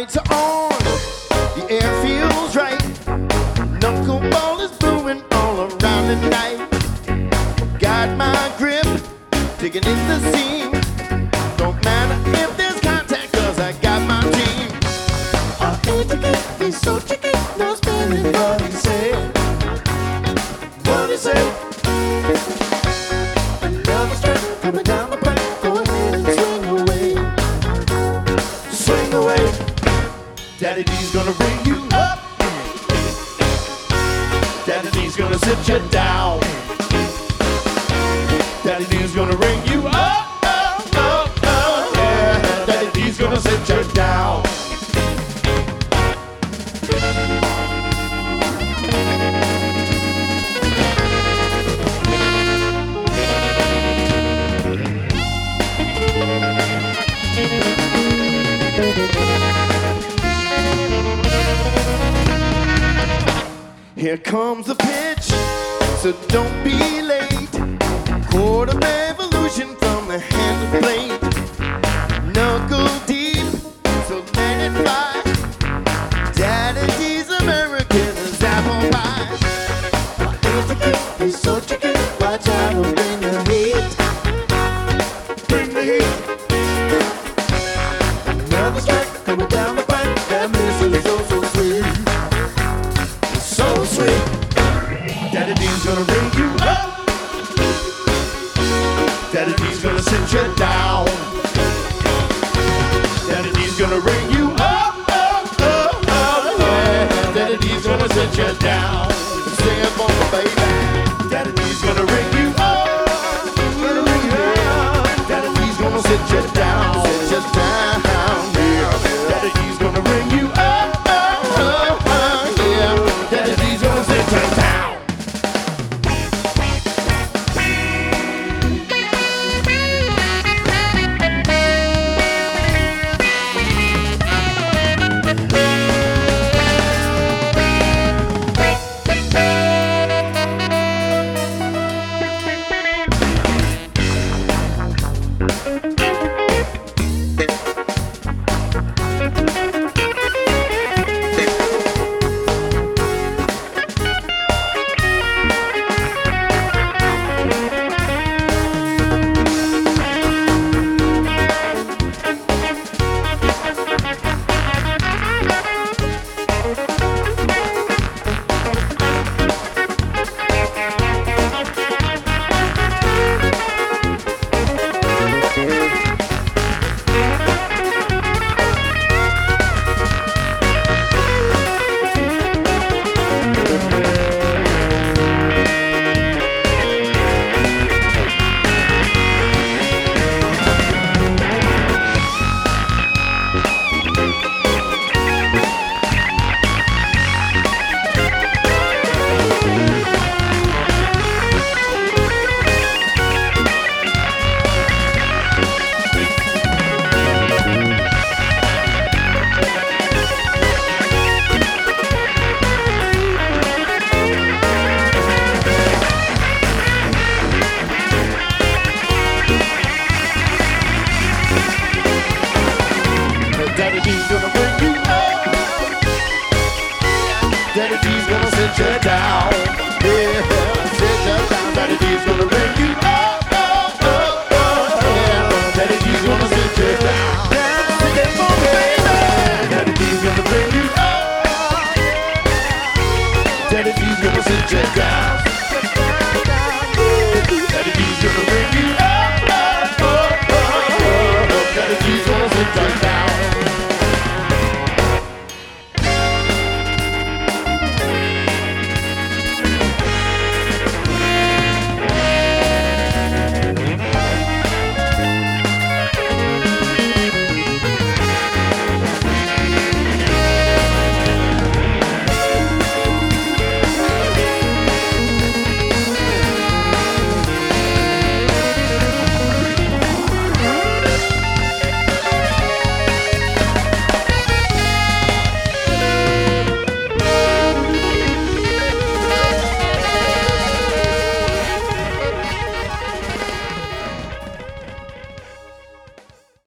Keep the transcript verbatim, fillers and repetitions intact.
lights are on, the air feels right. Knuckleball is blowing all around the night. Got my grip, digging in the seam. Don't matter if there's contact, cause I got my team. Our etiquette is so tricky, no spelling what he said. What he said. Another strike coming down the pipe, go ahead and swing away. Swing away. Daddy D's gonna bring you up. Daddy D's gonna sit you down. Daddy D's gonna ring you up, up, up, up, yeah. Daddy D's gonna sit you down. Here comes the pitch, so don't be late. Quarter revolution from the hand of blade. Knuckle deep, so let it fly. Daddy D's American as apple pie. My etiquette is so tricky, watch out, don't bring the heat. Bring the heat. Another strike coming down the pipe, that missile is oh so sweet. So sweet. Daddy D's gonna bring you up. Daddy D's gonna sit you down.